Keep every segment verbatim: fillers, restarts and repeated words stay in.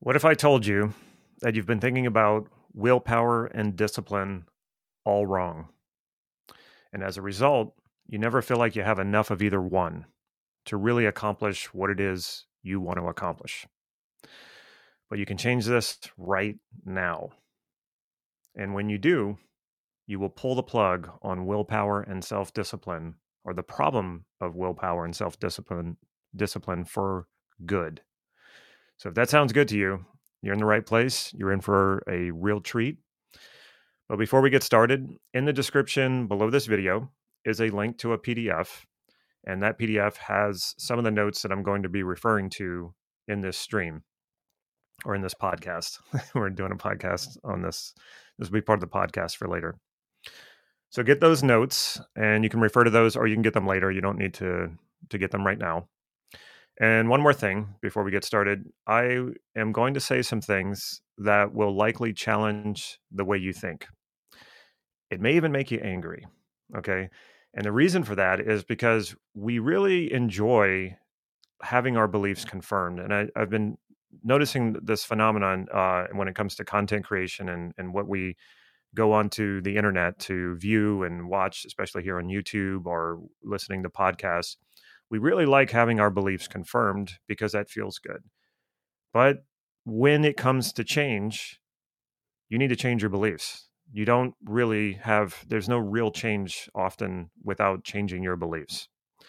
What if I told you that you've been thinking about willpower and discipline all wrong? And as a result, you never feel like you have enough of either one to really accomplish what it is you want to accomplish. But you can change this right now. And when you do, you will pull the plug on willpower and self discipline, or the problem of willpower and self discipline discipline for good. So if that sounds good to you, you're in the right place. You're in for a real treat. But before we get started, in the description below this video is a link to a P D F, and that P D F has some of the notes that I'm going to be referring to in this stream or in this podcast. We're doing a podcast on this. This will be part of the podcast for later. So get those notes, and you can refer to those, or you can get them later. You don't need to, to get them right now. And one more thing before we get started, I am going to say some things that will likely challenge the way you think. It may even make you angry, okay? And the reason for that is because we really enjoy having our beliefs confirmed. And I, I've been noticing this phenomenon uh, when it comes to content creation and, and what we go onto the internet to view and watch, especially here on YouTube or listening to podcasts. We really like having our beliefs confirmed because that feels good. But when it comes to change, you need to change your beliefs. You don't really have, there's no real change often without changing your beliefs.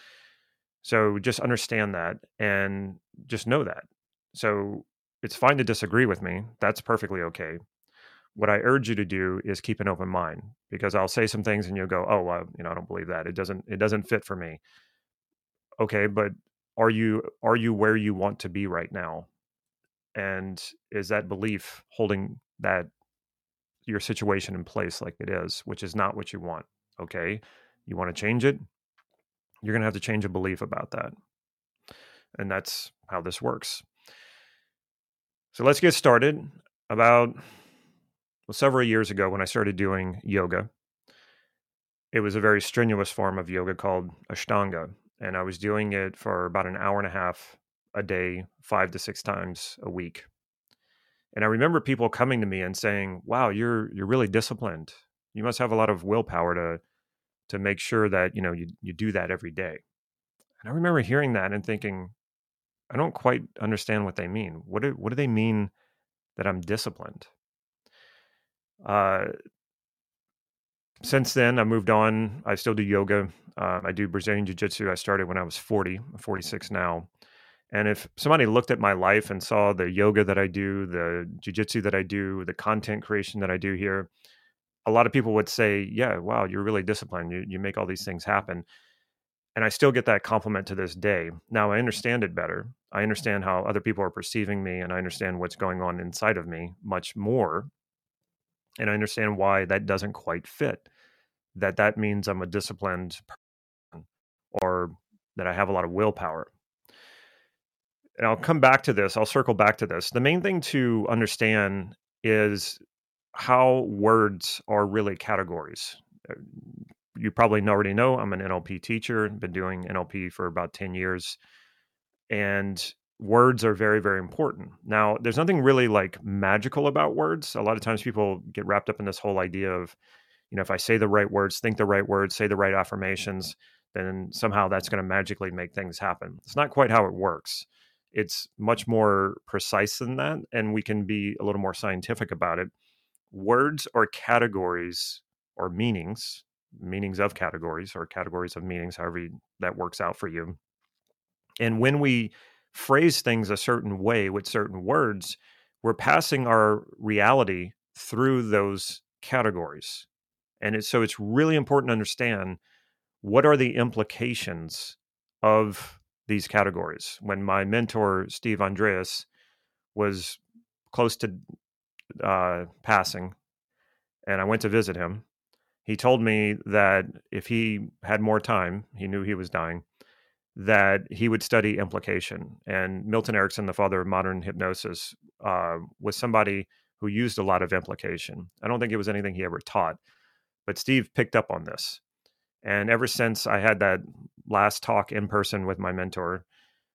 So just understand that and just know that. So it's fine to disagree with me. That's perfectly okay. What I urge you to do is keep an open mind, because I'll say some things and you'll go, oh, well, you know, I don't believe that. It doesn't, it doesn't fit for me. Okay, but are you, are you where you want to be right now? And is that belief holding that your situation in place like it is, which is not what you want? Okay, you want to change it, you're going to have to change a belief about that. And that's how this works. So let's get started. About well, several years ago, when I started doing yoga, it was a very strenuous form of yoga called Ashtanga. And I was doing it for about an hour and a half a day, five to six times a week. And I remember people coming to me and saying, wow, you're you're really disciplined. You must have a lot of willpower to to make sure that, you know, you you do that every day. And I remember hearing that and thinking, I don't quite understand what they mean. What do, what do they mean that I'm disciplined? Uh, since then, I moved on. I still do yoga. Uh, I do Brazilian Jiu-Jitsu. I started when I was forty. I'm forty-six now. And if somebody looked at my life and saw the yoga that I do, the jiu-jitsu that I do, the content creation that I do here, a lot of people would say, yeah, wow, you're really disciplined. You, you make all these things happen. And I still get that compliment to this day. Now I understand it better. I understand how other people are perceiving me, and I understand what's going on inside of me much more. And I understand why that doesn't quite fit, that that means I'm a disciplined person or that I have a lot of willpower. And I'll come back to this. I'll circle back to this. The main thing to understand is how words are really categories. You probably already know I'm an N L P teacher. I've been doing N L P for about ten years. And words are very, very important. Now, there's nothing really like magical about words. A lot of times people get wrapped up in this whole idea of, you know, if I say the right words, think the right words, say the right affirmations, then somehow that's going to magically make things happen. It's not quite how it works. It's much more precise than that, and we can be a little more scientific about it. Words are categories or meanings, meanings of categories or categories of meanings, however you, that works out for you. And when we phrase things a certain way with certain words, we're passing our reality through those categories. And it's, so it's really important to understand what are the implications of these categories. When my mentor, Steve Andreas, was close to uh, passing, and I went to visit him, he told me that if he had more time, he knew he was dying, that he would study implication. And Milton Erickson, the father of modern hypnosis, uh, was somebody who used a lot of implication. I don't think it was anything he ever taught, but Steve picked up on this. And ever since I had that last talk in person with my mentor,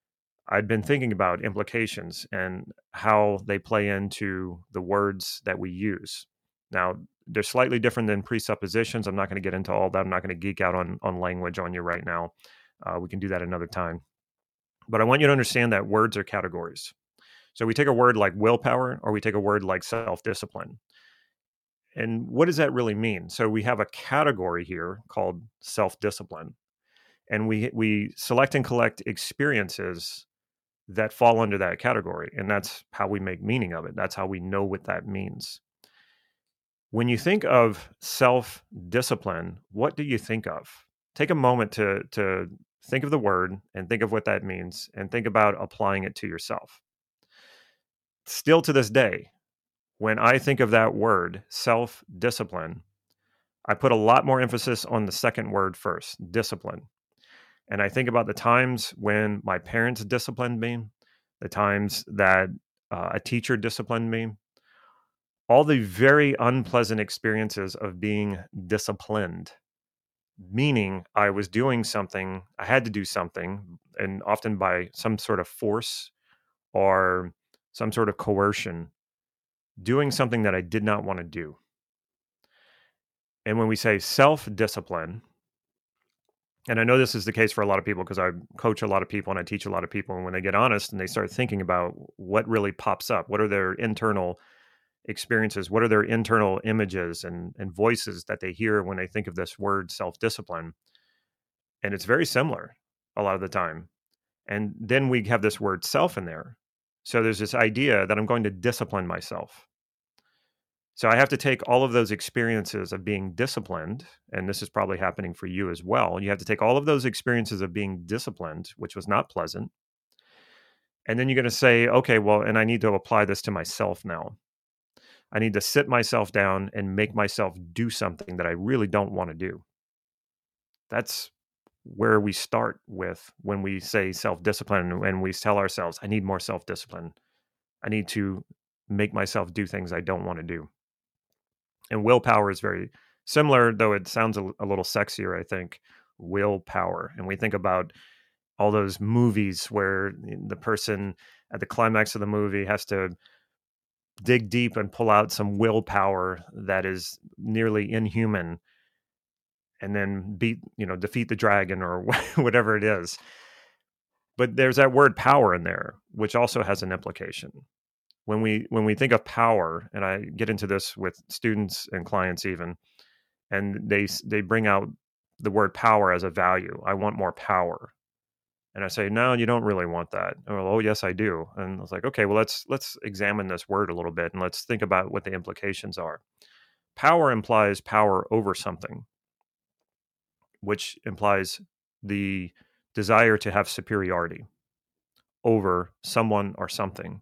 I'd been thinking about implications and how they play into the words that we use. Now, they're slightly different than presuppositions. I'm not going to get into all that. I'm not going to geek out on, on language on you right now. Uh, we can do that another time. But I want you to understand that words are categories. So we take a word like willpower, or we take a word like self-discipline. And what does that really mean? So we have a category here called self-discipline. And we we select and collect experiences that fall under that category. And that's how we make meaning of it. That's how we know what that means. When you think of self-discipline, what do you think of? Take a moment to, to think of the word and think of what that means and think about applying it to yourself. Still to this day, when I think of that word, self-discipline, I put a lot more emphasis on the second word first, discipline. And I think about the times when my parents disciplined me, the times that uh, a teacher disciplined me, all the very unpleasant experiences of being disciplined, meaning I was doing something, I had to do something, and often by some sort of force or some sort of coercion, doing something that I did not want to do. And when we say self-discipline, and I know this is the case for a lot of people because I coach a lot of people and I teach a lot of people. And when they get honest and they start thinking about what really pops up, what are their internal experiences, what are their internal images and, and voices that they hear when they think of this word self-discipline. And it's very similar a lot of the time. And then we have this word self in there. So there's this idea that I'm going to discipline myself. So I have to take all of those experiences of being disciplined, and this is probably happening for you as well. You have to take all of those experiences of being disciplined, which was not pleasant. And then you're going to say, okay, well, and I need to apply this to myself now. I need to sit myself down and make myself do something that I really don't want to do. That's where we start with when we say self-discipline, and we tell ourselves, I need more self-discipline. I need to make myself do things I don't want to do. And willpower is very similar, though it sounds a, a little sexier, I think, willpower. And we think about all those movies where the person at the climax of the movie has to dig deep and pull out some willpower that is nearly inhuman and then beat, you know, defeat the dragon or whatever it is. But there's that word power in there, which also has an implication. When we when we think of power, and I get into this with students and clients even, and they they bring out the word power as a value. I want more power. And I say, no, you don't really want that. Or, oh, yes, I do. And I was like, okay, well, let's let's examine this word a little bit and let's think about what the implications are. Power implies power over something, which implies the desire to have superiority over someone or something.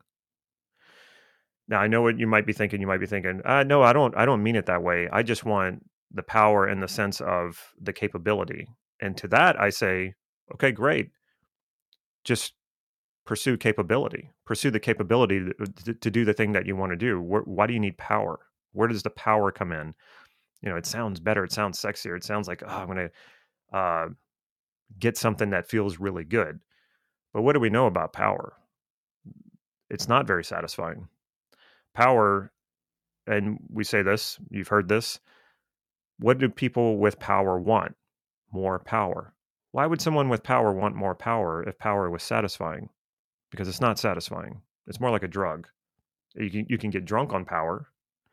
Now, I know what you might be thinking. You might be thinking, uh, no, I don't, I don't mean it that way. I just want the power in the sense of the capability. And to that, I say, okay, great. Just pursue capability. Pursue the capability to, to do the thing that you want to do. Where, why do you need power? Where does the power come in? You know, it sounds better. It sounds sexier. It sounds like, oh, I'm going to uh, get something that feels really good. But what do we know about power? It's not very satisfying. Power, and we say this, you've heard this, what do people with power want? More power. Why would someone with power want more power if power was satisfying? Because it's not satisfying. It's more like a drug. You can, you can get drunk on power,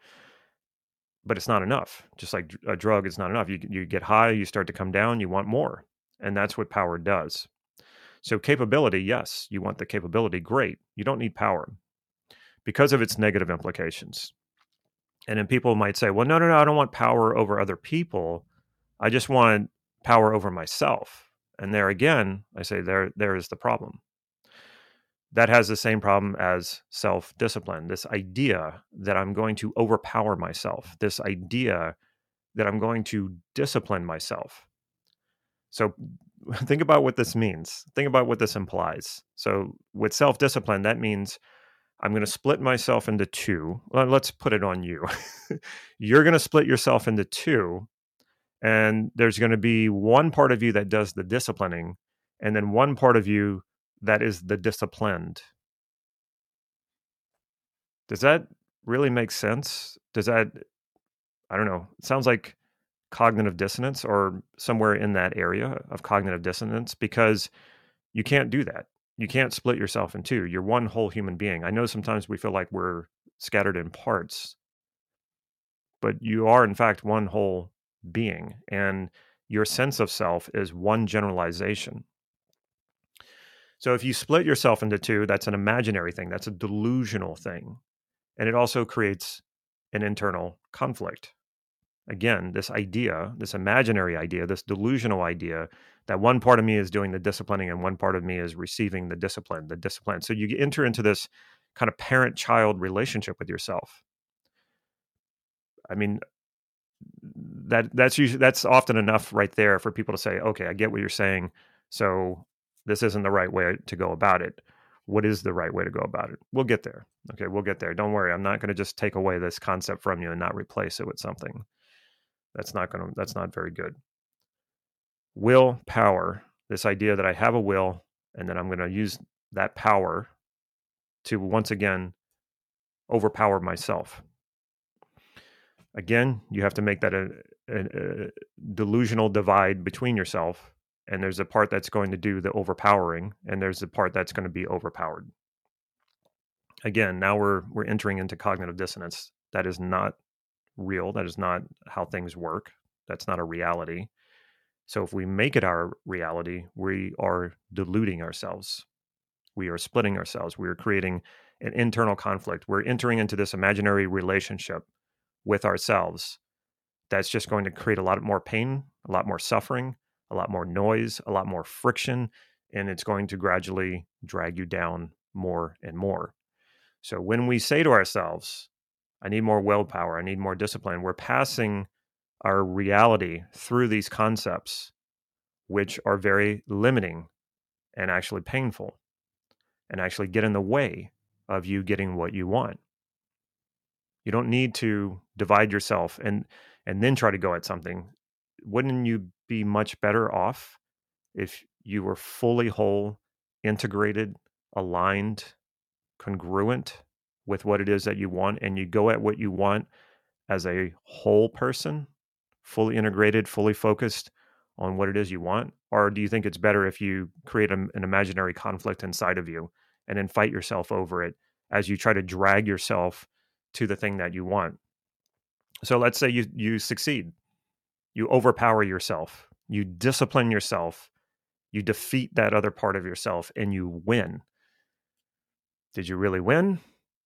but it's not enough. Just like a drug, it's not enough. You, you get high, you start to come down, you want more. And that's what power does. So capability, yes, you want the capability, great. You don't need power because of its negative implications. And then people might say, well, no, no, no, I don't want power over other people. I just want power over myself. And there again, I say there, there is the problem. That has the same problem as self-discipline, this idea that I'm going to overpower myself, this idea that I'm going to discipline myself. So think about what this means. Think about what this implies. So with self-discipline, that means I'm going to split myself into two. Well, let's put it on you. You're going to split yourself into two, and there's going to be one part of you that does the disciplining, and then one part of you that is the disciplined. Does that really make sense? Does that, I don't know, it sounds like cognitive dissonance or somewhere in that area of cognitive dissonance, because you can't do that. You can't split yourself in two. You're one whole human being. I know sometimes we feel like we're scattered in parts, but you are in fact one whole being, and your sense of self is one generalization. So if you split yourself into two, that's an imaginary thing, that's a delusional thing, and it also creates an internal conflict. Again, this idea, this imaginary idea, this delusional idea that one part of me is doing the disciplining and one part of me is receiving the discipline, the discipline. So you enter into this kind of parent-child relationship with yourself. I mean, that that's usually that's often enough right there for people to say, okay, I get what you're saying. So this isn't the right way to go about it. What is the right way to go about it? We'll get there. Okay, we'll get there. Don't worry. I'm not going to just take away this concept from you and not replace it with something. That's not going to, that's not very good. Willpower, this idea that I have a will and that I'm going to use that power to once again overpower myself. Again, you have to make that a, a, a delusional divide between yourself, and there's a part that's going to do the overpowering, and there's a part that's going to be overpowered. Again, now we're we're entering into cognitive dissonance. That is not real. That is not how things work. That's not a reality. So if we make it our reality, we are deluding ourselves. We are splitting ourselves. We are creating an internal conflict. We're entering into this imaginary relationship with ourselves that's just going to create a lot more pain, a lot more suffering, a lot more noise, a lot more friction, and it's going to gradually drag you down more and more. So when we say to ourselves, I need more willpower, I need more discipline, we're passing our reality through these concepts, which are very limiting and actually painful and actually get in the way of you getting what you want. You don't need to divide yourself and and then try to go at something. Wouldn't you be much better off if you were fully whole, integrated, aligned, congruent with what it is that you want, and you go at what you want as a whole person, fully integrated, fully focused on what it is you want? Or do you think it's better if you create a, an imaginary conflict inside of you and then fight yourself over it as you try to drag yourself to the thing that you want? So let's say you you succeed. You overpower yourself. You discipline yourself. You defeat that other part of yourself and you win. Did you really win?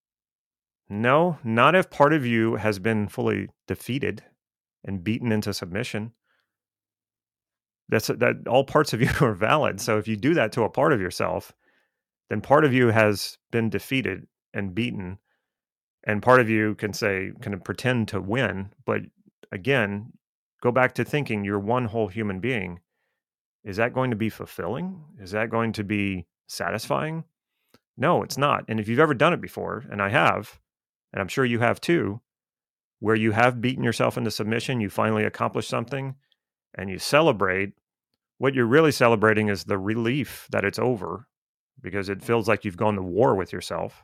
No, not if part of you has been fully defeated and beaten into submission. That's that all parts of you are valid. So if you do that to a part of yourself, then part of you has been defeated and beaten, and part of you can say, can pretend to win. But again, go back to thinking you're one whole human being. Is that going to be fulfilling? Is that going to be satisfying? No, it's not. And if you've ever done it before, and I have, and I'm sure you have too, where you have beaten yourself into submission, you finally accomplished something, and you celebrate, what you're really celebrating is the relief that it's over, because it feels like you've gone to war with yourself.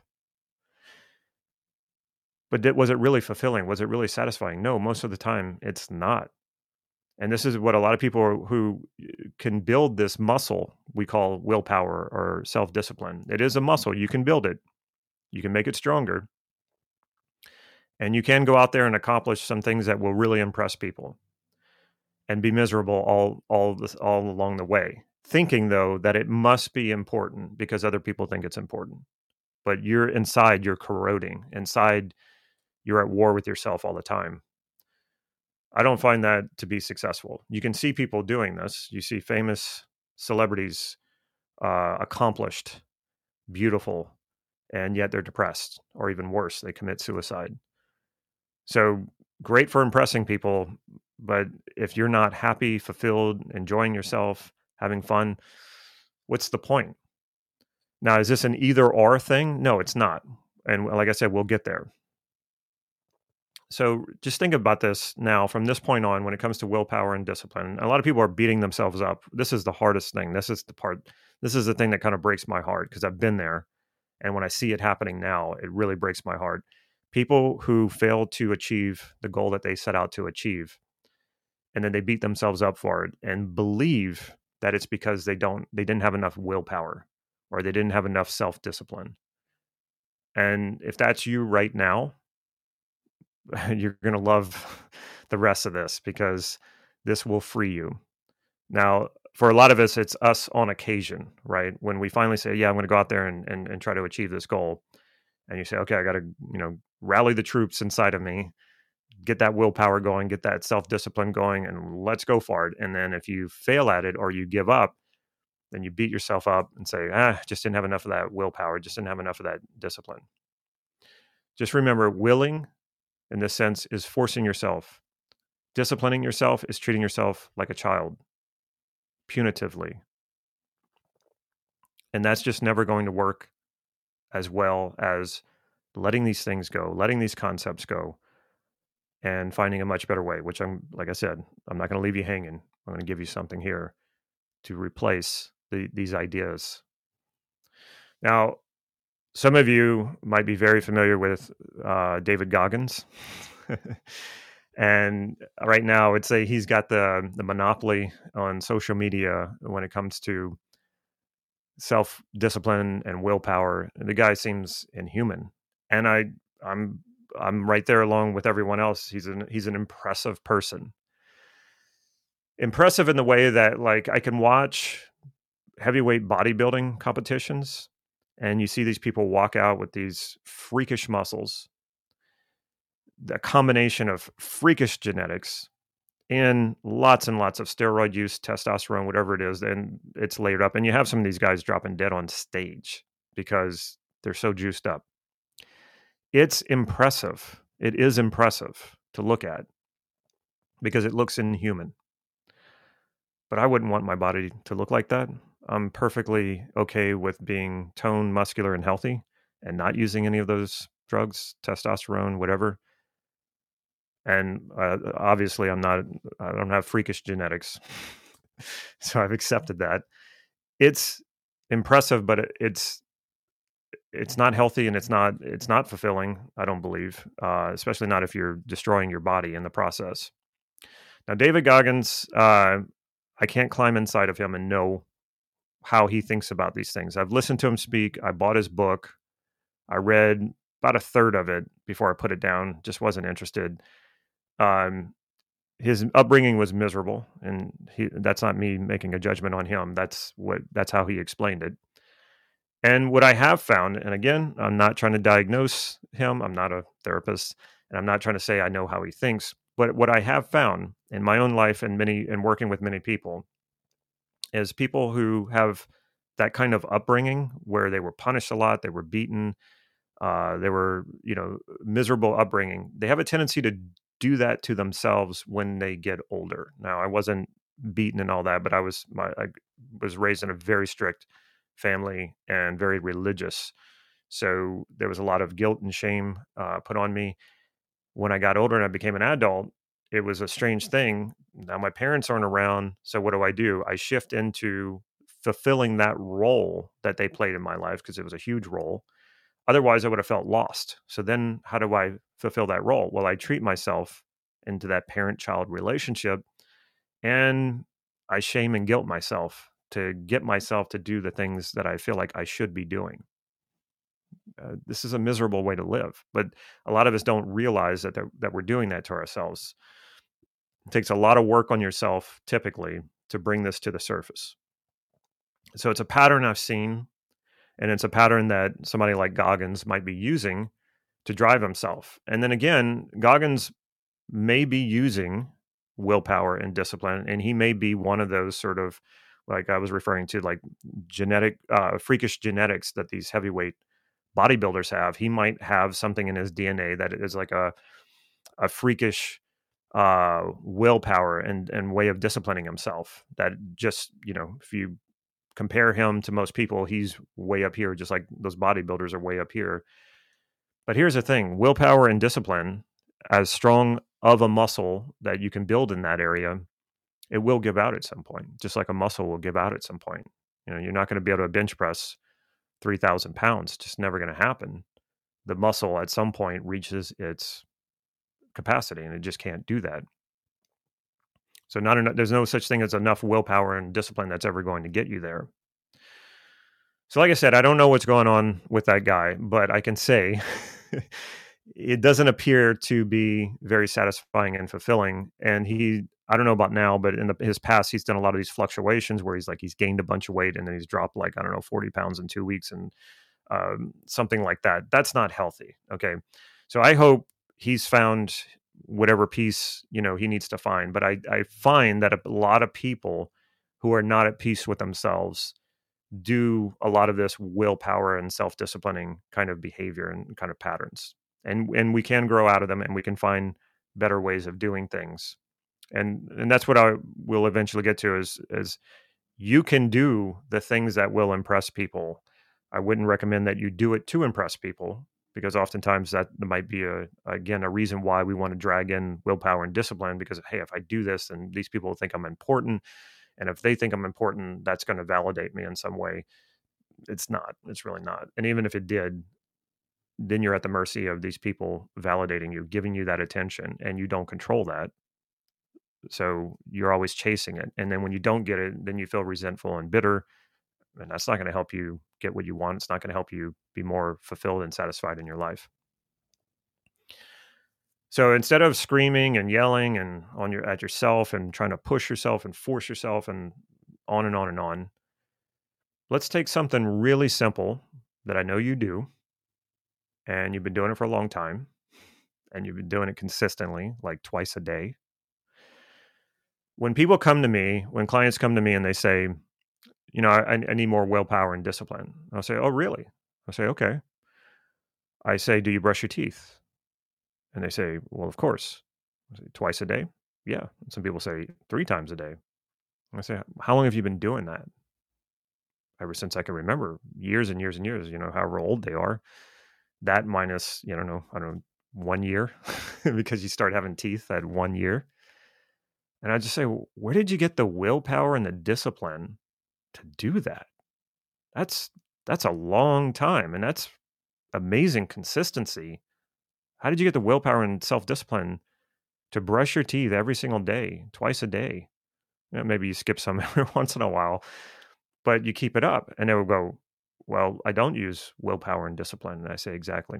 But did, was it really fulfilling? Was it really satisfying? No, most of the time it's not. And this is what a lot of people are, who can build this muscle we call willpower or self-discipline. It is a muscle. You can build it. You can make it stronger. And you can go out there and accomplish some things that will really impress people and be miserable all all this, all along the way, thinking though that it must be important because other people think it's important. But you're inside, you're corroding. Inside, you're at war with yourself all the time. I don't find that to be successful. You can see people doing this. You see famous celebrities, uh, accomplished, beautiful, and yet they're depressed, or even worse, they commit suicide. So great for impressing people, but if you're not happy, fulfilled, enjoying yourself, having fun, what's the point? Now, is this an either or thing? No, it's not. And like I said, we'll get there. So just think about this now from this point on when it comes to willpower and discipline. A lot of people are beating themselves up. This is the hardest thing. This is the part, this is the thing that kind of breaks my heart because I've been there. And when I see it happening now, it really breaks my heart. People who fail to achieve the goal that they set out to achieve, and then they beat themselves up for it and believe that it's because they don't, they didn't have enough willpower or they didn't have enough self-discipline. And if that's you right now, you're going to love the rest of this because this will free you. Now, for a lot of us, it's us on occasion, right? When we finally say, yeah, I'm going to go out there and, and, and try to achieve this goal. And you say, okay, I got to, you know, rally the troops inside of me, get that willpower going, get that self-discipline going, and let's go for it. And then if you fail at it or you give up, then you beat yourself up and say, ah, just didn't have enough of that willpower, just didn't have enough of that discipline. Just remember, willing in this sense is forcing yourself. Disciplining yourself is treating yourself like a child, punitively. And that's just never going to work as well as letting these things go, letting these concepts go, and finding a much better way, which I'm, like I said, I'm not going to leave you hanging. I'm going to give you something here to replace the, these ideas. Now, some of you might be very familiar with uh, David Goggins. And right now, I would say he's got the, the monopoly on social media when it comes to self-discipline and willpower. The guy seems inhuman. And I, I'm I'm right there along with everyone else. He's an he's an impressive person. Impressive in the way that, like, I can watch heavyweight bodybuilding competitions and you see these people walk out with these freakish muscles, the combination of freakish genetics and lots and lots of steroid use, testosterone, whatever it is, and it's layered up. And you have some of these guys dropping dead on stage because they're so juiced up. It's impressive. It is impressive to look at because it looks inhuman. But I wouldn't want my body to look like that. I'm perfectly okay with being toned, muscular, and healthy and not using any of those drugs, testosterone, whatever. And uh, obviously, I'm not, I don't have freakish genetics. So I've accepted that. It's impressive, but it's, it's not healthy and it's not, it's not fulfilling, I don't believe, uh, especially not if you're destroying your body in the process. Now, David Goggins, uh, I can't climb inside of him and know how he thinks about these things. I've listened to him speak. I bought his book. I read about a third of it before I put it down. Just wasn't interested. Um, his upbringing was miserable, and he, that's not me making a judgment on him. That's what that's how he explained it. And what I have found, and again, I'm not trying to diagnose him. I'm not a therapist, and I'm not trying to say I know how he thinks. But what I have found in my own life and many and working with many people is people who have that kind of upbringing where they were punished a lot, they were beaten, uh, they were, you know, miserable upbringing. They have a tendency to do that to themselves when they get older. Now, I wasn't beaten and all that, but I was my I was raised in a very strict family and very religious. So there was a lot of guilt and shame uh, put on me. When I got older and I became an adult, it was a strange thing. Now my parents aren't around. So what do I do? I shift into fulfilling that role that they played in my life because it was a huge role. Otherwise, I would have felt lost. So then how do I fulfill that role? Well, I treat myself into that parent-child relationship and I shame and guilt myself to get myself to do the things that I feel like I should be doing. Uh, this is a miserable way to live, but a lot of us don't realize that that we're doing that to ourselves. It takes a lot of work on yourself, typically, to bring this to the surface. So it's a pattern I've seen, and it's a pattern that somebody like Goggins might be using to drive himself. And then again, Goggins may be using willpower and discipline, and he may be one of those sort of, like I was referring to, like genetic, uh, freakish genetics that these heavyweight bodybuilders have. He might have something in his D N A that is like a a freakish uh, willpower and and way of disciplining himself. That just, you know, if you compare him to most people, he's way up here, just like those bodybuilders are way up here. But here's the thing: willpower and discipline, as strong of a muscle that you can build in that area, it will give out at some point, just like a muscle will give out at some point. You know, you're not going to be able to bench press three thousand pounds. It's just never going to happen. The muscle at some point reaches its capacity and it just can't do that. So not enough, there's no such thing as enough willpower and discipline that's ever going to get you there. So like I said, I don't know what's going on with that guy, but I can say it doesn't appear to be very satisfying and fulfilling. And he, I don't know about now, but in the, his past, he's done a lot of these fluctuations where he's like, he's gained a bunch of weight and then he's dropped like, I don't know, forty pounds in two weeks and um, something like that. That's not healthy. Okay. So I hope he's found whatever peace, you know, he needs to find. But I, I find that a lot of people who are not at peace with themselves do a lot of this willpower and self-disciplining kind of behavior and kind of patterns. And and we can grow out of them and we can find better ways of doing things. And and that's what I will eventually get to is is you can do the things that will impress people. I wouldn't recommend that you do it to impress people because oftentimes that might be a again a reason why we want to drag in willpower and discipline because hey, if I do this then these people will think I'm important. And if they think I'm important, that's going to validate me in some way. It's not. It's really not. And even if it did, then you're at the mercy of these people validating you, giving you that attention, and you don't control that. So you're always chasing it. And then when you don't get it, then you feel resentful and bitter. And that's not going to help you get what you want. It's not going to help you be more fulfilled and satisfied in your life. So instead of screaming and yelling and on your at yourself and trying to push yourself and force yourself and on and on and on, let's take something really simple that I know you do, and you've been doing it for a long time, and you've been doing it consistently, like twice a day. When people come to me, when clients come to me and they say, you know, I, I need more willpower and discipline, I'll say, oh, really? I'll say, okay. I say, do you brush your teeth? And they say, well, of course. I say, twice a day? Yeah. And some people say three times a day. And I say, how long have you been doing that? Ever since I can remember, years and years and years, you know, however old they are. That minus, you don't know, I don't know, one year because you start having teeth at one year. And I just say, where did you get the willpower and the discipline to do that? That's that's a long time. And that's amazing consistency. How did you get the willpower and self-discipline to brush your teeth every single day, twice a day? You know, maybe you skip some every once in a while, but you keep it up. And they will go, well, I don't use willpower and discipline. And I say, exactly.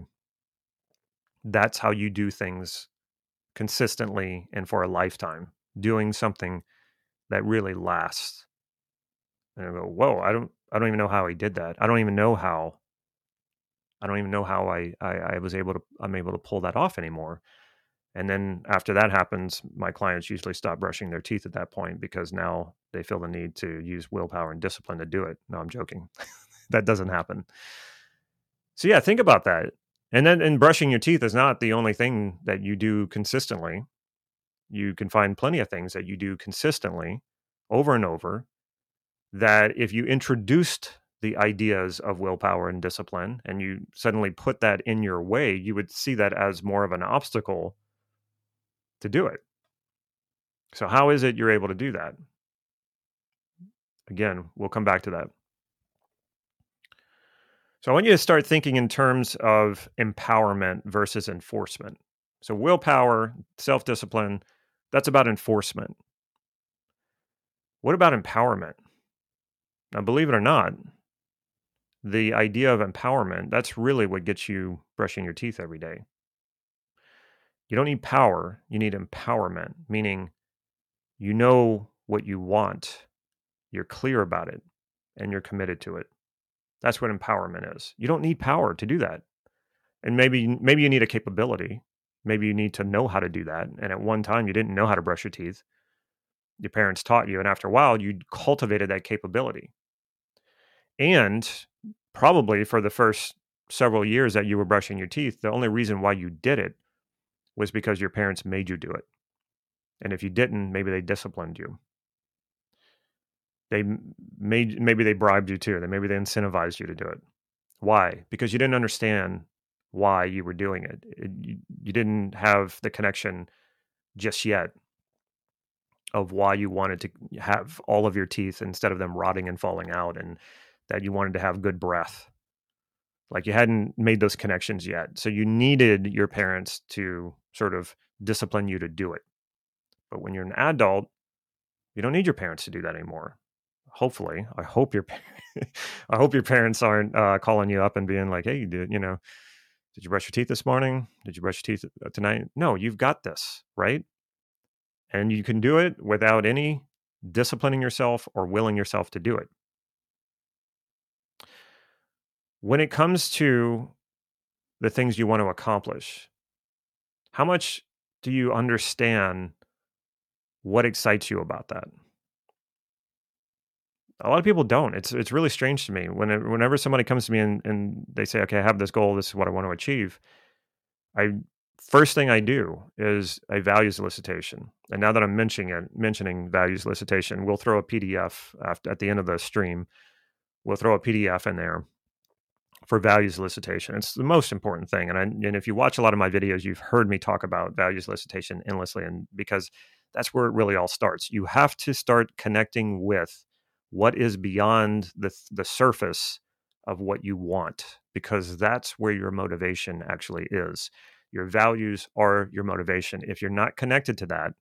That's how you do things consistently and for a lifetime, doing something that really lasts. And I go, whoa, I don't, I don't even know how he did that. I don't even know how, I don't even know how I, I, I was able to, I'm able to pull that off anymore. And then after that happens, my clients usually stop brushing their teeth at that point because now they feel the need to use willpower and discipline to do it. No, I'm joking. That doesn't happen. So yeah, think about that. And then and brushing your teeth is not the only thing that you do consistently. You can find plenty of things that you do consistently over and over that if you introduced the ideas of willpower and discipline and you suddenly put that in your way, you would see that as more of an obstacle to do it. So how is it you're able to do that? Again, we'll come back to that. So I want you to start thinking in terms of empowerment versus enforcement. So willpower, self-discipline, that's about enforcement. What about empowerment? Now, believe it or not, the idea of empowerment, that's really what gets you brushing your teeth every day. You don't need power, you need empowerment, meaning you know what you want, you're clear about it, and you're committed to it. That's what empowerment is. You don't need power to do that. And maybe maybe you need a capability. Maybe you need to know how to do that. And at one time you didn't know how to brush your teeth. Your parents taught you, and after a while you cultivated that capability. And probably for the first several years that you were brushing your teeth, the only reason why you did it was because your parents made you do it. And if you didn't, maybe they disciplined you. They made, maybe they bribed you too. Maybe they incentivized you to do it. Why? Because you didn't understand why you were doing it. it you, you didn't have the connection just yet. of why you wanted to have all of your teeth instead of them rotting and falling out, and that you wanted to have good breath. Like, you hadn't made those connections yet. So you needed your parents to sort of discipline you to do it. But when you're an adult, you don't need your parents to do that anymore. Hopefully, I hope your I hope your parents aren't uh, calling you up and being like, "Hey, dude, you know, did you brush your teeth this morning? Did you brush your teeth uh, tonight?" No, you've got this, right? And you can do it without any disciplining yourself or willing yourself to do it. When it comes to the things you want to accomplish, how much do you understand what excites you about that? A lot of people don't. It's it's really strange to me. When whenever somebody comes to me and, and they say, "Okay, I have this goal. This is what I want to achieve." I First thing I do is a values elicitation. And now that I'm mentioning it, mentioning values elicitation, we'll throw a P D F after, at the end of the stream. We'll throw a P D F in there for values elicitation. It's the most important thing. And I, and if you watch a lot of my videos, you've heard me talk about values elicitation endlessly, and because that's where it really all starts. You have to start connecting with what is beyond the the surface of what you want, because that's where your motivation actually is. Your values are your motivation. If you're not connected to that,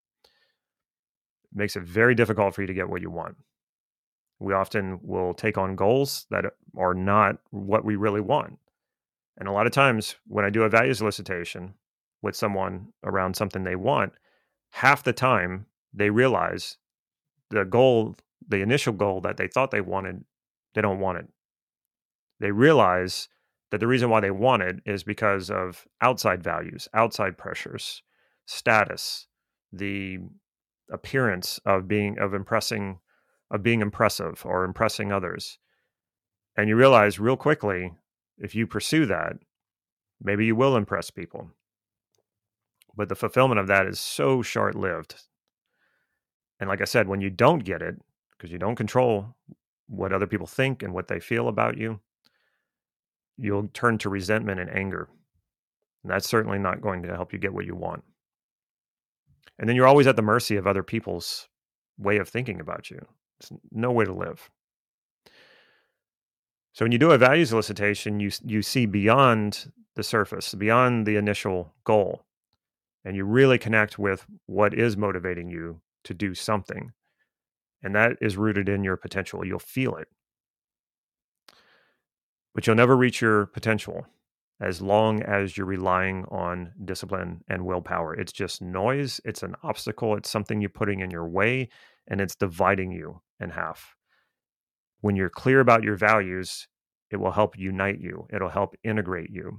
it makes it very difficult for you to get what you want. We often will take on goals that are not what we really want. And a lot of times when I do a values elicitation with someone around something they want, half the time they realize the goal, the initial goal that they thought they wanted, they don't want it. They realize that the reason why they want it is because of outside values, outside pressures, status, the appearance of being, of impressing, of being impressive or impressing others. And you realize real quickly, if you pursue that, maybe you will impress people. But the fulfillment of that is so short-lived. And like I said, when you don't get it, because you don't control what other people think and what they feel about you, you'll turn to resentment and anger. And that's certainly not going to help you get what you want. And then you're always at the mercy of other people's way of thinking about you. It's no way to live. So when you do a values elicitation, you you see beyond the surface, beyond the initial goal, and you really connect with what is motivating you to do something. And that is rooted in your potential. You'll feel it. But you'll never reach your potential as long as you're relying on discipline and willpower. It's just noise. It's an obstacle. It's something you're putting in your way, and it's dividing you in half. When you're clear about your values, it will help unite you. It'll help integrate you.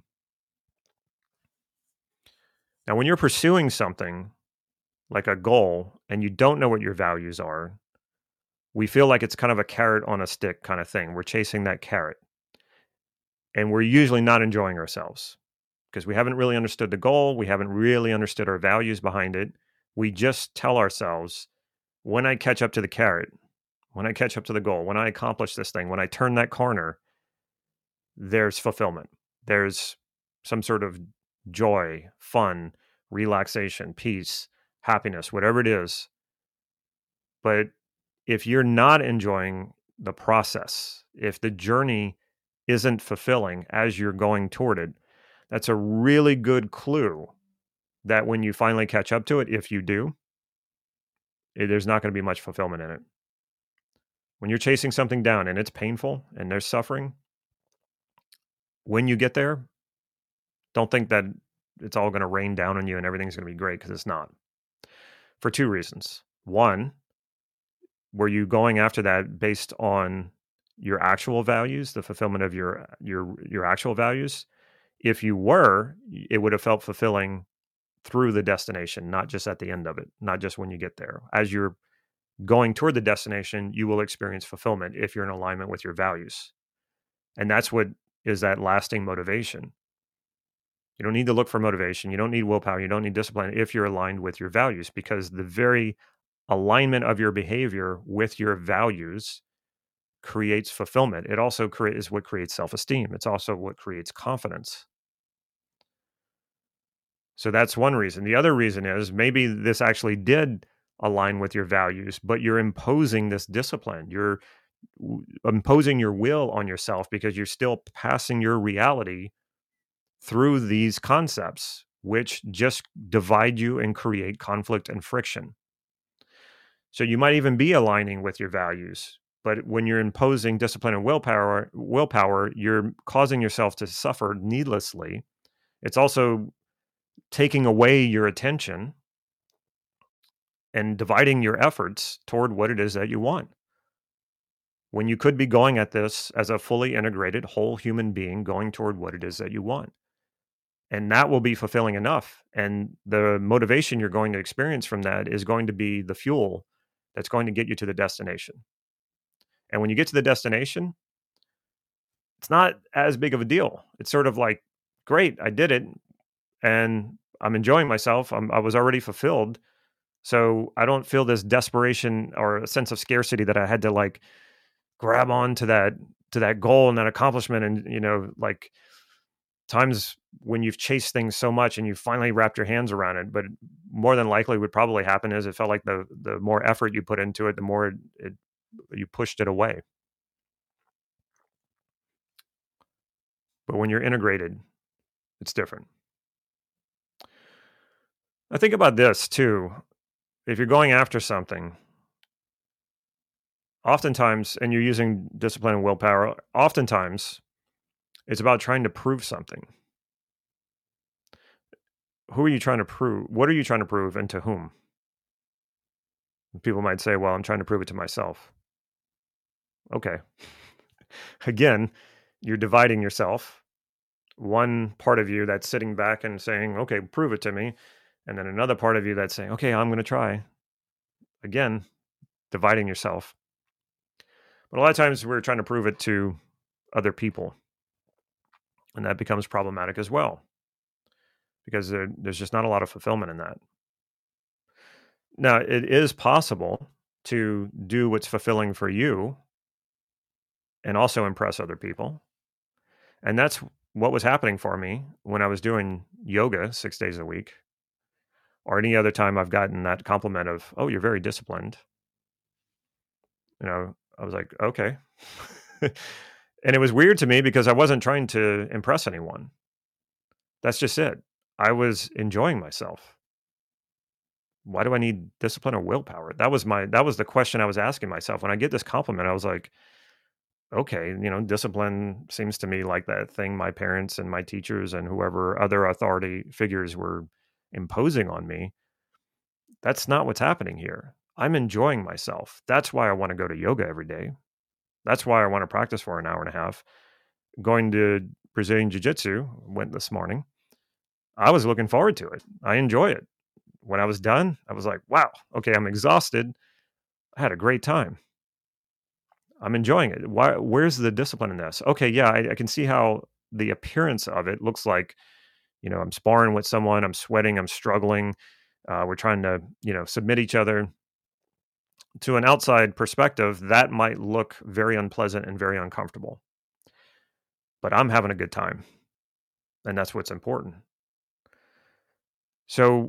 Now, when you're pursuing something like a goal and you don't know what your values are, we feel like it's kind of a carrot on a stick kind of thing. We're chasing that carrot. And we're usually not enjoying ourselves because we haven't really understood the goal. We haven't really understood our values behind it. We just tell ourselves, when I catch up to the carrot, when I catch up to the goal, when I accomplish this thing, when I turn that corner, there's fulfillment. There's some sort of joy, fun, relaxation, peace, happiness, whatever it is. But if you're not enjoying the process, if the journey isn't fulfilling as you're going toward it, that's a really good clue that when you finally catch up to it, if you do, it, there's not going to be much fulfillment in it. When you're chasing something down and it's painful and there's suffering, when you get there, don't think that it's all going to rain down on you and everything's going to be great, because it's not. For two reasons. One, were you going after that based on your actual values, the fulfillment of your your your actual values? If you were, it would have felt fulfilling through the destination, not just at the end of it, not just when you get there. As you're going toward the destination, you will experience fulfillment if you're in alignment with your values. And that's what is that lasting motivation. You don't need to look for motivation. You don't need willpower. You don't need discipline if you're aligned with your values, because the very alignment of your behavior with your values creates fulfillment. It also create, is what creates self-esteem. It's also what creates confidence. So that's one reason. The other reason is maybe this actually did align with your values, but you're imposing this discipline. You're w- imposing your will on yourself because you're still passing your reality through these concepts, which just divide you and create conflict and friction. So you might even be aligning with your values, but when you're imposing discipline and willpower, willpower, you're causing yourself to suffer needlessly. It's also taking away your attention and dividing your efforts toward what it is that you want. When you could be going at this as a fully integrated whole human being going toward what it is that you want. And that will be fulfilling enough. And the motivation you're going to experience from that is going to be the fuel that's going to get you to the destination. And when you get to the destination, it's not as big of a deal. It's sort of like, great, I did it. And I'm enjoying myself. I'm, I was already fulfilled. So I don't feel this desperation or a sense of scarcity that I had to like grab on to that to that goal and that accomplishment. And, you know, like times when you've chased things so much and you finally wrapped your hands around it, but more than likely would probably happen is it felt like the the more effort you put into it, the more it, you pushed it away. But when you're integrated, it's different. I think about this too. If you're going after something, oftentimes, and you're using discipline and willpower, oftentimes it's about trying to prove something. Who are you trying to prove? What are you trying to prove and to whom? People might say, well, I'm trying to prove it to myself. Okay. Again, you're dividing yourself. One part of you that's sitting back and saying, okay, prove it to me. And then another part of you that's saying, okay, I'm going to try. Again, dividing yourself. But a lot of times we're trying to prove it to other people. And that becomes problematic as well. Because there, there's just not a lot of fulfillment in that. Now, it is possible to do what's fulfilling for you and also impress other people. And that's what was happening for me when I was doing yoga six days a week, or any other time I've gotten that compliment of, oh, you're very disciplined. You know, I was like, okay. And it was weird to me because I wasn't trying to impress anyone. That's just it. I was enjoying myself. Why do I need discipline or willpower? That was my, that was the question I was asking myself. When I get this compliment, I was like, okay, you know, discipline seems to me like that thing my parents and my teachers and whoever other authority figures were imposing on me. That's not what's happening here. I'm enjoying myself. That's why I want to go to yoga every day. That's why I want to practice for an hour and a half. Going to Brazilian Jiu-Jitsu, went this morning. I was looking forward to it. I enjoy it. When I was done, I was like, wow, okay, I'm exhausted. I had a great time. I'm enjoying it. Why? Where's the discipline in this? Okay, yeah, I, I can see how the appearance of it looks like, you know, I'm sparring with someone, I'm sweating, I'm struggling. Uh, we're trying to, you know, submit each other. To an outside perspective, that might look very unpleasant and very uncomfortable. But I'm having a good time. And that's what's important. So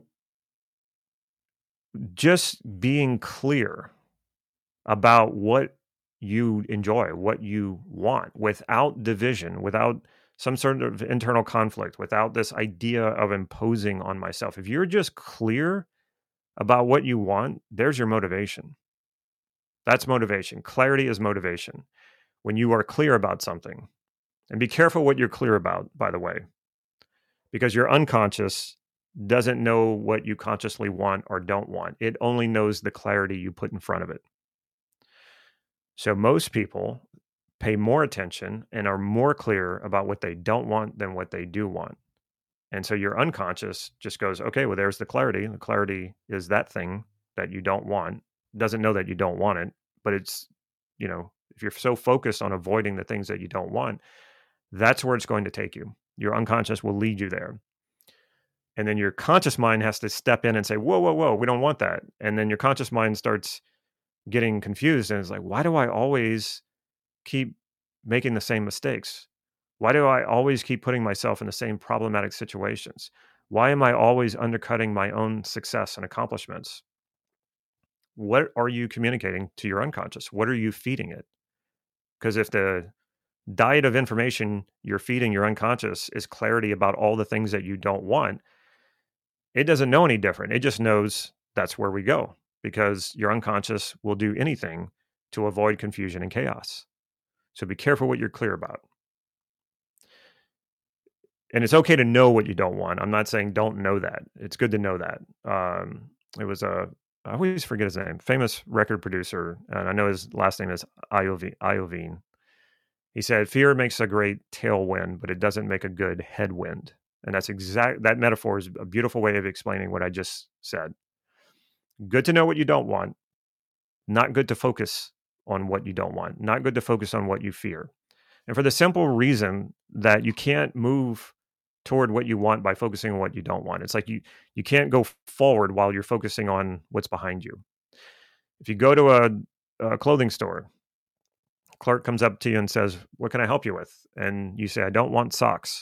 just being clear about what you enjoy, what you want, without division, without some sort of internal conflict, without this idea of imposing on myself. If you're just clear about what you want, there's your motivation. That's motivation. Clarity is motivation. When you are clear about something, and be careful what you're clear about, by the way, because your unconscious doesn't know what you consciously want or don't want. It only knows the clarity you put in front of it. So most people pay more attention and are more clear about what they don't want than what they do want. And so your unconscious just goes, okay, well, there's the clarity. The clarity is that thing that you don't want. Doesn't know that you don't want it, but it's, you know, if you're so focused on avoiding the things that you don't want, that's where it's going to take you. Your unconscious will lead you there. And then your conscious mind has to step in and say, whoa, whoa, whoa, we don't want that. And then your conscious mind starts getting confused and it's like, why do I always keep making the same mistakes? Why do I always keep putting myself in the same problematic situations? Why am I always undercutting my own success and accomplishments? What are you communicating to your unconscious? What are you feeding it? Because if the diet of information you're feeding your unconscious is clarity about all the things that you don't want, it doesn't know any different. It just knows that's where we go, because your unconscious will do anything to avoid confusion and chaos. So be careful what you're clear about. And it's okay to know what you don't want. I'm not saying don't know that. It's good to know that. Um, it was a, I always forget his name, famous record producer, and I know his last name is Iovine. Iovine. He said, "Fear makes a great tailwind, but it doesn't make a good headwind." And that's exact. That metaphor is a beautiful way of explaining what I just said. Good to know what you don't want. Not good to focus on what you don't want. Not good to focus on what you fear. And for the simple reason that you can't move toward what you want by focusing on what you don't want. It's like you you can't go forward while you're focusing on what's behind you. If you go to a, a clothing store, clerk comes up to you and says, "What can I help you with?" And you say, "I don't want socks."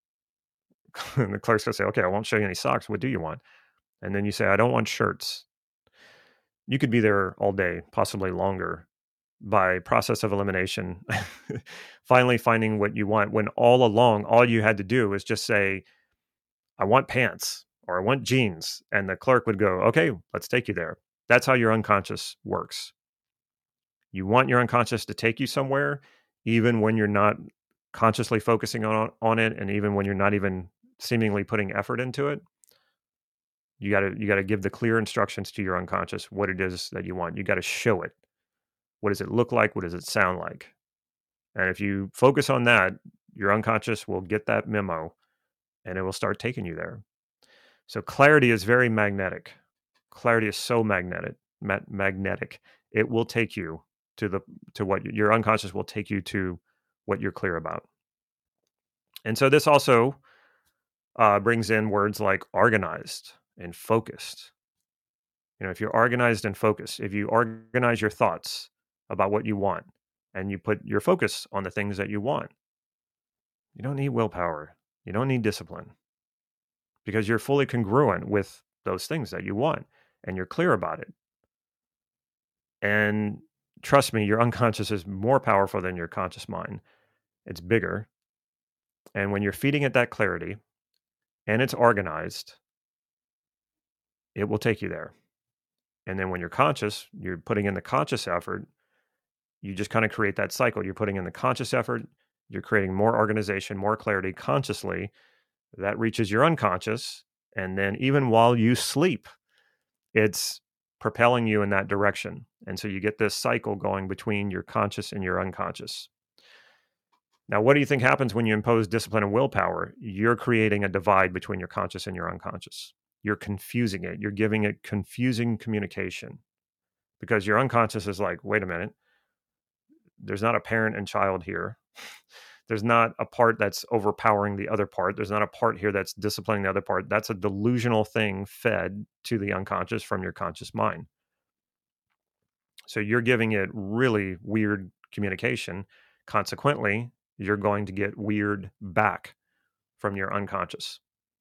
And the clerk's going to say, "Okay, I won't show you any socks. What do you want?" And then you say, "I don't want shirts." You could be there all day, possibly longer, by process of elimination, finally finding what you want, when all along, all you had to do was just say, "I want pants," or "I want jeans." And the clerk would go, "Okay, let's take you there." That's how your unconscious works. You want your unconscious to take you somewhere, even when you're not consciously focusing on, on it. And even when you're not even seemingly putting effort into it. You got to, you got to give the clear instructions to your unconscious, what it is that you want. You got to show it. What does it look like? What does it sound like? And if you focus on that, your unconscious will get that memo and it will start taking you there. So clarity is very magnetic. Clarity is so magnetic, ma- magnetic. It will take you to the to what your unconscious will take you to what you're clear about. And so this also uh, brings in words like organized and focused. You know, if you're organized and focused, if you organize your thoughts about what you want and you put your focus on the things that you want, you don't need willpower. You don't need discipline, because you're fully congruent with those things that you want and you're clear about it. And trust me, your unconscious is more powerful than your conscious mind. It's bigger. And when you're feeding it that clarity and it's organized, it will take you there. And then when you're conscious, you're putting in the conscious effort, you just kind of create that cycle. You're putting in the conscious effort, you're creating more organization, more clarity consciously. That reaches your unconscious. And then even while you sleep, it's propelling you in that direction. And so you get this cycle going between your conscious and your unconscious. Now, what do you think happens when you impose discipline and willpower? You're creating a divide between your conscious and your unconscious. You're confusing it. You're giving it confusing communication, because your unconscious is like, wait a minute, there's not a parent and child here. There's not a part that's overpowering the other part. There's not a part here that's disciplining the other part. That's a delusional thing fed to the unconscious from your conscious mind. So you're giving it really weird communication. Consequently, you're going to get weird back from your unconscious.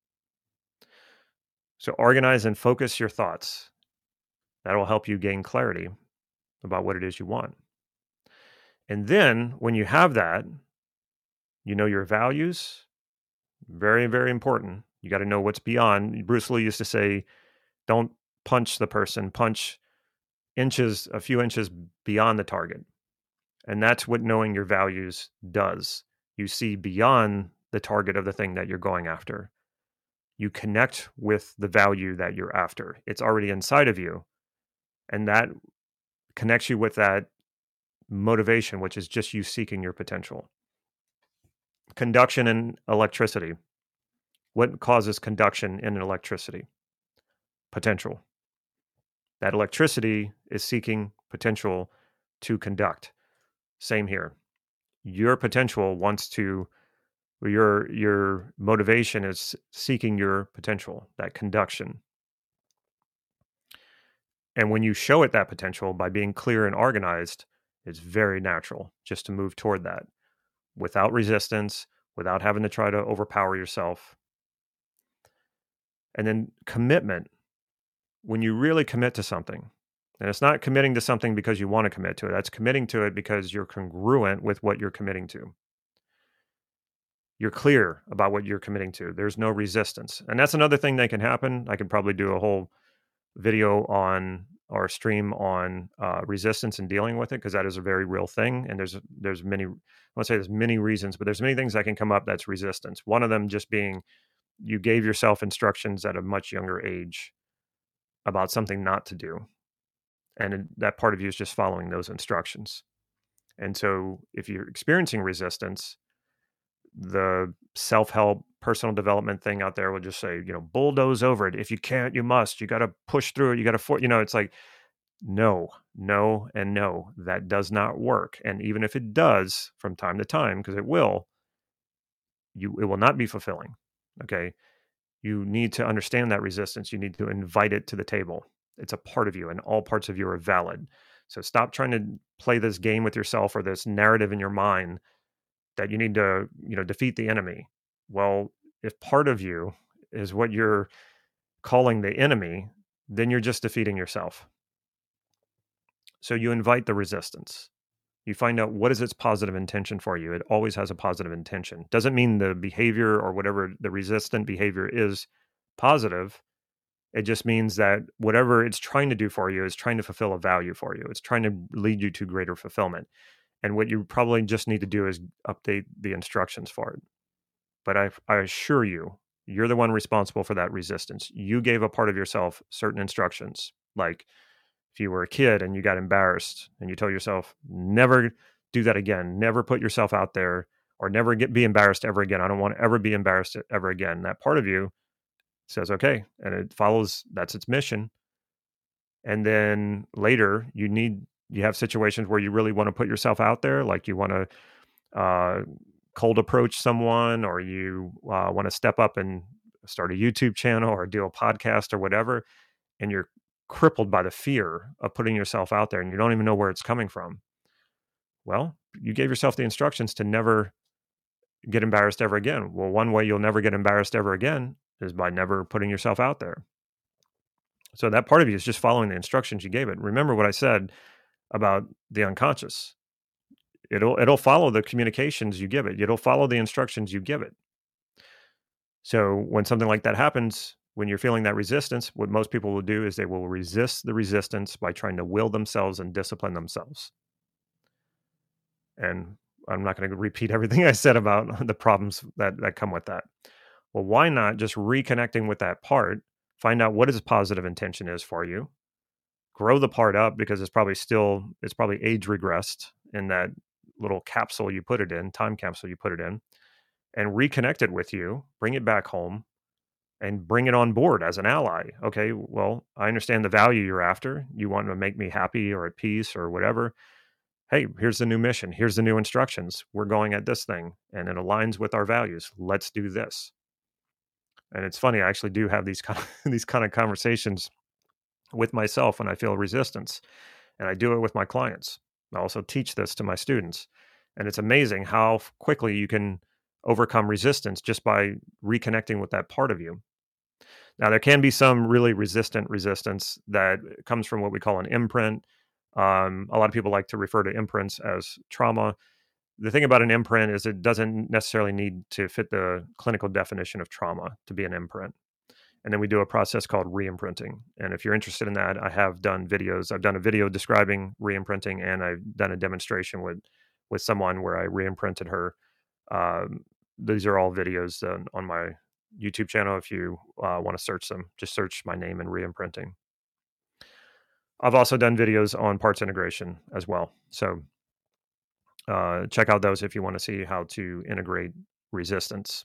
So organize and focus your thoughts. That will help you gain clarity about what it is you want. And then when you have that, you know your values. Very, very important. You got to know what's beyond. Bruce Lee used to say, don't punch the person, punch inches, a few inches beyond the target. And that's what knowing your values does. You see beyond the target of the thing that you're going after. You connect with the value that you're after. It's already inside of you. And that connects you with that motivation, which is just you seeking your potential. Conduction and electricity. What causes conduction in electricity? Potential. That electricity is seeking potential to conduct. Same here. Your potential wants to, your your motivation is seeking your potential, that conduction. And when you show it that potential by being clear and organized, it's very natural just to move toward that without resistance, without having to try to overpower yourself. And then commitment. When you really commit to something, And it's not committing to something because you want to commit to it. That's committing to it because you're congruent with what you're committing to. You're clear about what you're committing to. There's no resistance. And that's another thing that can happen. I could probably do a whole video on or stream on uh, resistance and dealing with it, because that is a very real thing. And there's there's many, I won't say there's many reasons, but there's many things that can come up that's resistance. One of them just being you gave yourself instructions at a much younger age about something not to do. And that part of you is just following those instructions. And so if you're experiencing resistance, the self-help personal development thing out there will just say, you know, bulldoze over it. If you can't, you must. You got to push through it. You got to, for, you know, it's like, no, no, and no. That does not work. And even if it does from time to time, because it will, you it will not be fulfilling. Okay. You need to understand that resistance. You need to invite it to the table. It's a part of you, and all parts of you are valid. So stop trying to play this game with yourself or this narrative in your mind that you need to, you know, defeat the enemy. Well, if part of you is what you're calling the enemy, then you're just defeating yourself. So you invite the resistance. You find out what is its positive intention for you. It always has a positive intention. Doesn't mean the behavior or whatever the resistant behavior is positive. It just means that whatever it's trying to do for you is trying to fulfill a value for you. It's trying to lead you to greater fulfillment. And what you probably just need to do is update the instructions for it. But I, I assure you, you're the one responsible for that resistance. You gave a part of yourself certain instructions. Like if you were a kid and you got embarrassed and you told yourself, never do that again, never put yourself out there, or never get be embarrassed ever again. I don't want to ever be embarrassed ever again. That part of you says, okay, and it follows, that's its mission. And then later you need, you have situations where you really want to put yourself out there, like you want to uh, cold approach someone, or you uh, want to step up and start a YouTube channel or do a podcast or whatever, and you're crippled by the fear of putting yourself out there and you don't even know where it's coming from. Well, you gave yourself the instructions to never get embarrassed ever again. Well, one way you'll never get embarrassed ever again is by never putting yourself out there. So that part of you is just following the instructions you gave it. Remember what I said about the unconscious. It'll it'll follow the communications you give it. It'll follow the instructions you give it. So when something like that happens, when you're feeling that resistance, what most people will do is they will resist the resistance by trying to will themselves and discipline themselves. And I'm not going to repeat everything I said about the problems that, that come with that. Well, why not just reconnecting with that part, find out what its positive intention is for you, grow the part up, because it's probably still, it's probably age regressed in that little capsule you put it in, time capsule you put it in, and reconnect it with you, bring it back home, and bring it on board as an ally. Okay, well, I understand the value you're after. You want to make me happy or at peace or whatever. Hey, here's the new mission. Here's the new instructions. We're going at this thing and it aligns with our values. Let's do this. And it's funny, I actually do have these kind of, these kind of conversations with myself when I feel resistance. And I do it with my clients. I also teach this to my students. And it's amazing how quickly you can overcome resistance just by reconnecting with that part of you. Now, there can be some really resistant resistance that comes from what we call an imprint. Um, a lot of people like to refer to imprints as trauma. The thing about an imprint is it doesn't necessarily need to fit the clinical definition of trauma to be an imprint. And then we do a process called re-imprinting. And if you're interested in that, I have done videos. I've done a video describing re-imprinting, and I've done a demonstration with, with someone where I re-imprinted her. Um, these are all videos uh, on my YouTube channel. If you uh, want to search them, just search my name and re-imprinting. I've also done videos on parts integration as well. So uh, check out those if you want to see how to integrate resistance.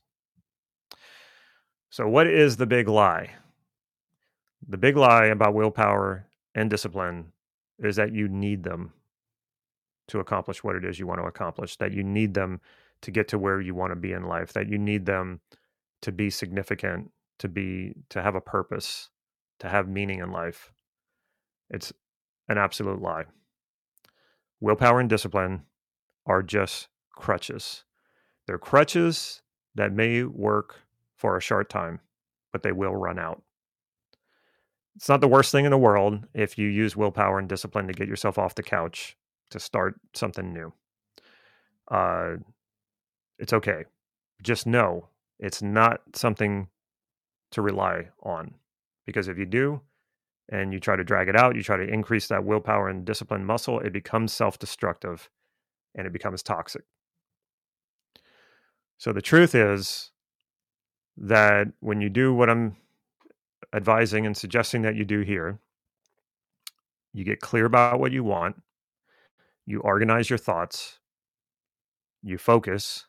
So what is the big lie? The big lie about willpower and discipline is that you need them to accomplish what it is you want to accomplish, that you need them to get to where you want to be in life, that you need them to be significant, to be to have a purpose, to have meaning in life. It's an absolute lie. Willpower and discipline are just crutches. They're crutches that may work for a short time, but they will run out. It's not the worst thing in the world if you use willpower and discipline to get yourself off the couch to start something new. Uh, it's okay. Just know it's not something to rely on, because if you do and you try to drag it out, you try to increase that willpower and discipline muscle, it becomes self-destructive and it becomes toxic. So the truth is that when you do what I'm advising and suggesting that you do here, you get clear about what you want, you organize your thoughts, you focus,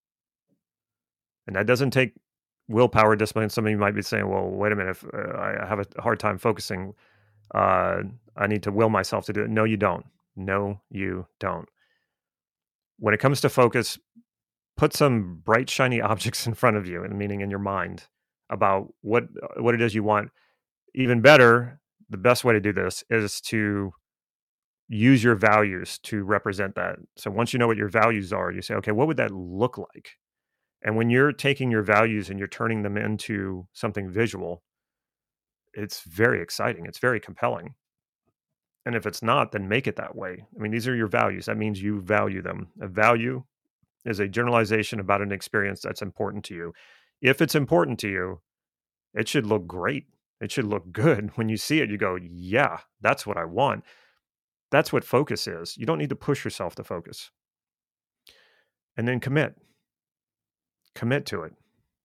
and that doesn't take willpower, discipline. Some of you might be saying, well, wait a minute, if uh, I have a hard time focusing, uh, I need to will myself to do it. No, you don't. No, you don't. When it comes to focus, put some bright, shiny objects in front of you, and meaning in your mind, about what what it is you want. Even better, the best way to do this is to use your values to represent that. So once you know what your values are, you say, okay, what would that look like? And when you're taking your values and you're turning them into something visual, it's very exciting. It's very compelling. And if it's not, then make it that way. I mean, these are your values. That means you value them. A value is a generalization about an experience that's important to you. If it's important to you, it should look great. It should look good. When you see it, you go, yeah, that's what I want. That's what focus is. You don't need to push yourself to focus. And then commit. Commit to it.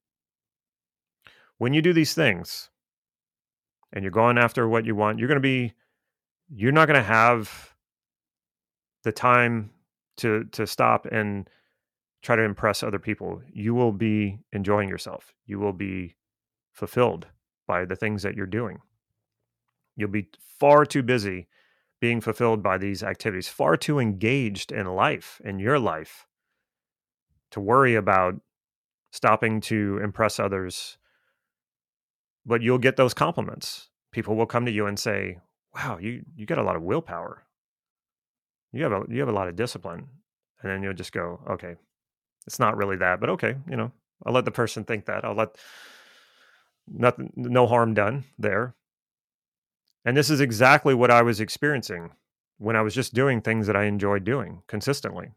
When you do these things and you're going after what you want, you're going to be, you're not going to have the time to to stop and try to impress other people. You will be enjoying yourself. You will be fulfilled by the things that you're doing. You'll be far too busy being fulfilled by these activities, far too engaged in life, in your life, to worry about stopping to impress others. But you'll get those compliments. People will come to you and say, wow, you, you got a lot of willpower. You have a you have a lot of discipline. And then you'll just go, okay, it's not really that, but okay, you know, I'll let the person think that. I'll let nothing, no harm done there. And this is exactly what I was experiencing when I was just doing things that I enjoyed doing consistently.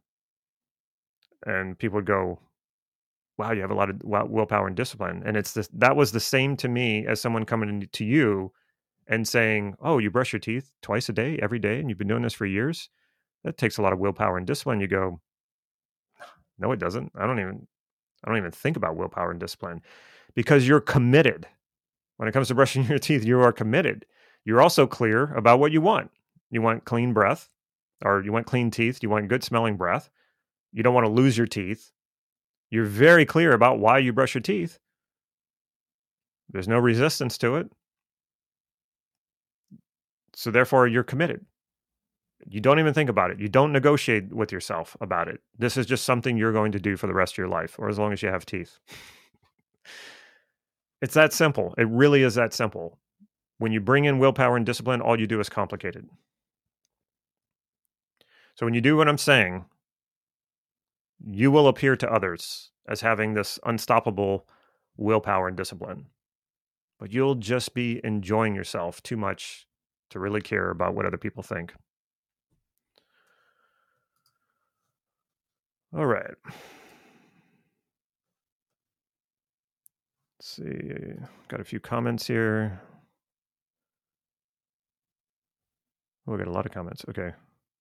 And people would go, wow, you have a lot of willpower and discipline. And it's this, that was the same to me as someone coming to you and saying, oh, you brush your teeth twice a day, every day, and you've been doing this for years. That takes a lot of willpower and discipline. You go, no, it doesn't. I don't even, I don't even think about willpower and discipline, because you're committed. When it comes to brushing your teeth, you are committed. You're also clear about what you want. You want clean breath, or you want clean teeth. You want good smelling breath. You don't want to lose your teeth. You're very clear about why you brush your teeth. There's no resistance to it. So therefore, you're committed. You don't even think about it. You don't negotiate with yourself about it. This is just something you're going to do for the rest of your life, or as long as you have teeth. It's that simple. It really is that simple. When you bring in willpower and discipline, all you do is complicate it. So when you do what I'm saying, you will appear to others as having this unstoppable willpower and discipline. But you'll just be enjoying yourself too much to really care about what other people think. All right. Let's see. Got a few comments here. Oh, we got a lot of comments. Okay.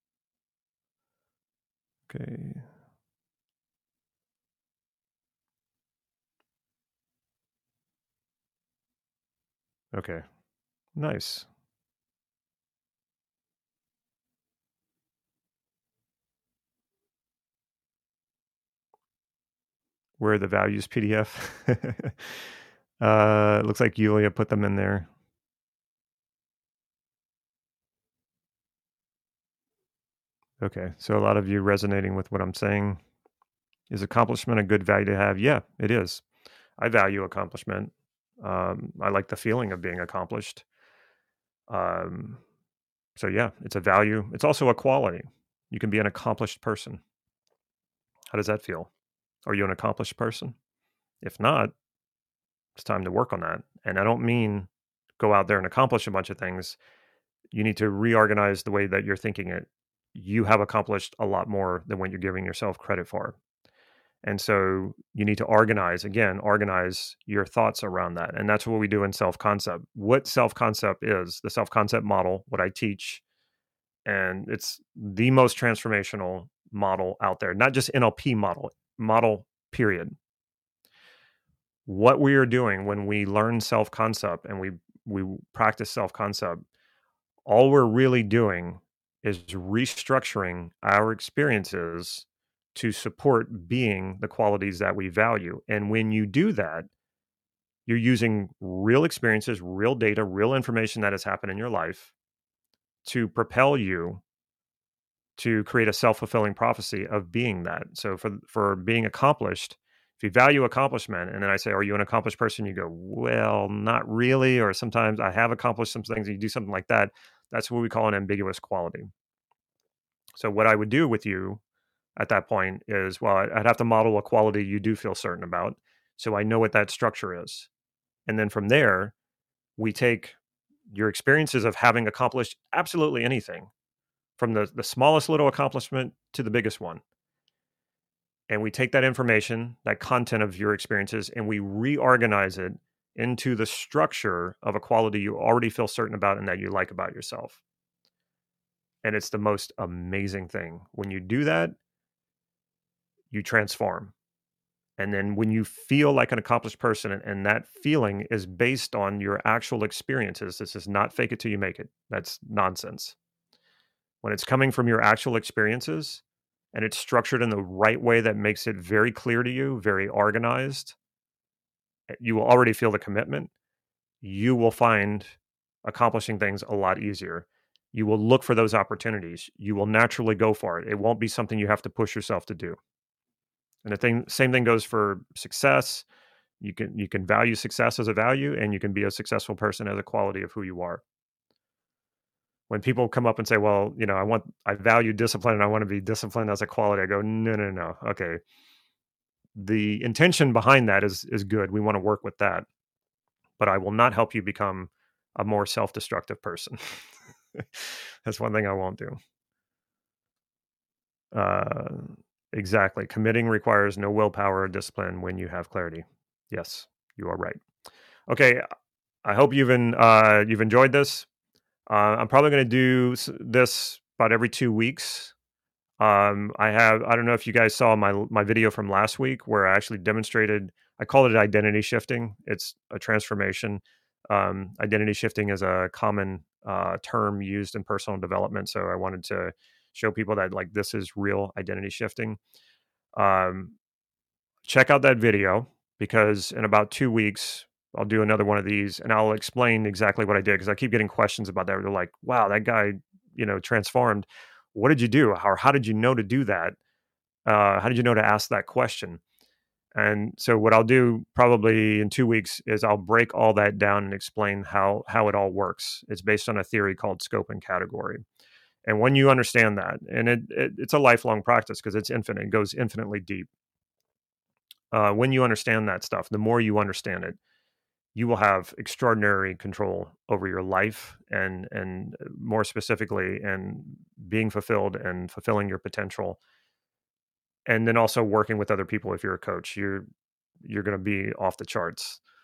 Okay. Okay. Nice. Where are the values P D F? uh, it looks like Yulia put them in there. Okay, so a lot of you resonating with what I'm saying. Is accomplishment a good value to have? Yeah, it is. I value accomplishment. Um, I like the feeling of being accomplished. Um, so yeah, it's a value. It's also a quality. You can be an accomplished person. How does that feel? Are you an accomplished person? If not, it's time to work on that. And I don't mean go out there and accomplish a bunch of things. You need to reorganize the way that you're thinking it. You have accomplished a lot more than what you're giving yourself credit for. And so you need to organize, again, organize your thoughts around that. And that's what we do in self-concept. What self-concept is, the self-concept model, what I teach, and it's the most transformational model out there, not just N L P model, model period. What we are doing when we learn self-concept and we we practice self-concept, all we're really doing is restructuring our experiences to support being the qualities that we value. And when you do that, you're using real experiences, real data, real information that has happened in your life to propel you to create a self-fulfilling prophecy of being that. So for for being accomplished, if you value accomplishment, and then I say, are you an accomplished person? You go, well, not really. Or sometimes I have accomplished some things, and you do something like that. That's what we call an ambiguous quality. So what I would do with you at that point is, well, I'd have to model a quality you do feel certain about, so I know what that structure is. And then from there, we take your experiences of having accomplished absolutely anything, from the, the smallest little accomplishment to the biggest one. And we take that information, that content of your experiences, and we reorganize it into the structure of a quality you already feel certain about and that you like about yourself. And it's the most amazing thing. When you do that, you transform. And then when you feel like an accomplished person, and that feeling is based on your actual experiences, this is not fake it till you make it. That's nonsense. When it's coming from your actual experiences and it's structured in the right way that makes it very clear to you, very organized, you will already feel the commitment. You will find accomplishing things a lot easier. You will look for those opportunities. You will naturally go for it. It won't be something you have to push yourself to do. And the thing, same thing goes for success. You can you can value success as a value, and you can be a successful person as a quality of who you are. When people come up and say, well, you know, I want, I value discipline and I want to be disciplined as a quality, I go, no, no, no. Okay. The intention behind that is is good. We want to work with that. But I will not help you become a more self-destructive person. That's one thing I won't do. Uh, exactly. Committing requires no willpower or discipline when you have clarity. Yes, you are right. Okay. I hope you've been, uh, you've enjoyed this. Uh, I'm probably going to do this about every two weeks. Um, I have, I don't know if you guys saw my my video from last week where I actually demonstrated, I called it identity shifting. It's a transformation. Um, identity shifting is a common uh, term used in personal development. So I wanted to show people that, like, this is real identity shifting. Um, check out that video, because in about two weeks, I'll do another one of these and I'll explain exactly what I did, because I keep getting questions about that. They're like, wow, that guy, you know, transformed. What did you do? How, how did you know to do that? Uh, how did you know to ask that question? And so what I'll do probably in two weeks is I'll break all that down and explain how, how it all works. It's based on a theory called scope and category. And when you understand that, and it, it it's a lifelong practice because it's infinite, it goes infinitely deep. Uh, when you understand that stuff, the more you understand it, you will have extraordinary control over your life, and and more specifically, and being fulfilled and fulfilling your potential. And then also working with other people. If you're a coach, you're you're going to be off the charts.